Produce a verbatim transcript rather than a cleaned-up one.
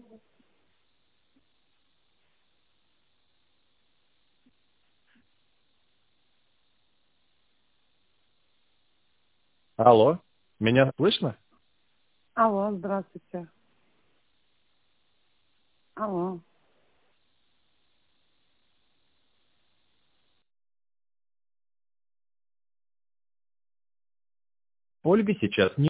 Алло, меня слышно? Алло, здравствуйте. Алло. Ольга сейчас не